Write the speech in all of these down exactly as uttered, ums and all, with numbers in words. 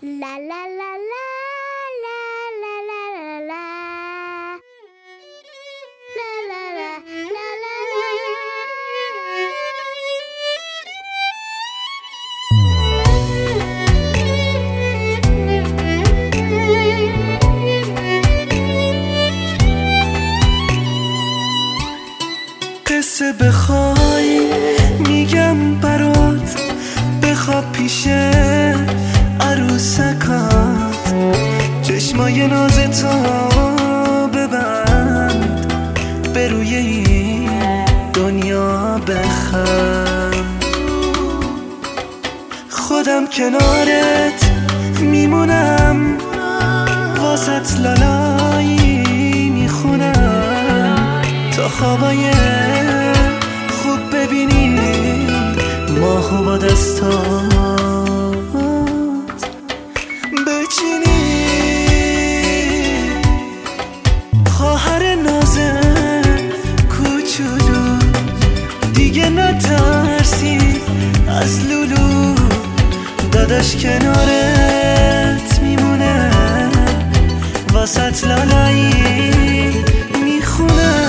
La la la la la la la la la la la la la قصه بخوای میگم برات، بخواب پیش عروسکات، چشمای نازتو ببند، به روی این دنیا بخند. خودم کنارت میمونم، واسط لالایی میخونم، تا خوابای خوب ببینی ماهو با دستات بچینی. خواهر نازم کوچولو، دیگه نترسی از لولو، داداش کنارت میمونه، واسط لالایی میخونه.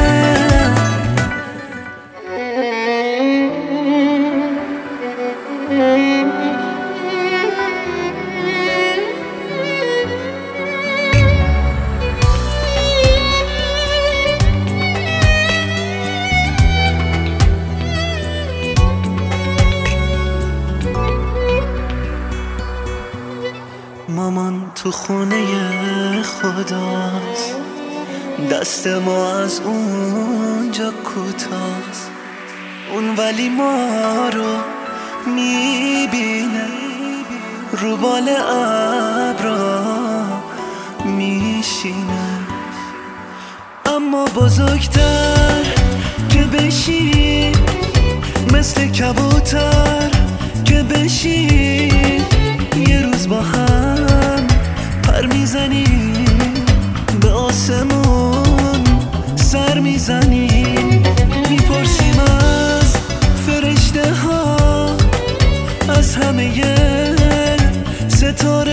مامان تو خونه خداست، دست ما از اونجا کوتاست، اون ولی ما رو میبینه، رو بال ابرا میشینه. اما بزرگتر که بشی، مثل کبوتر که بشی، یه روز با هم پر میزنیم، به آسمون سر میزنیم، میپرسیم از فرشته ها، از همه ستاره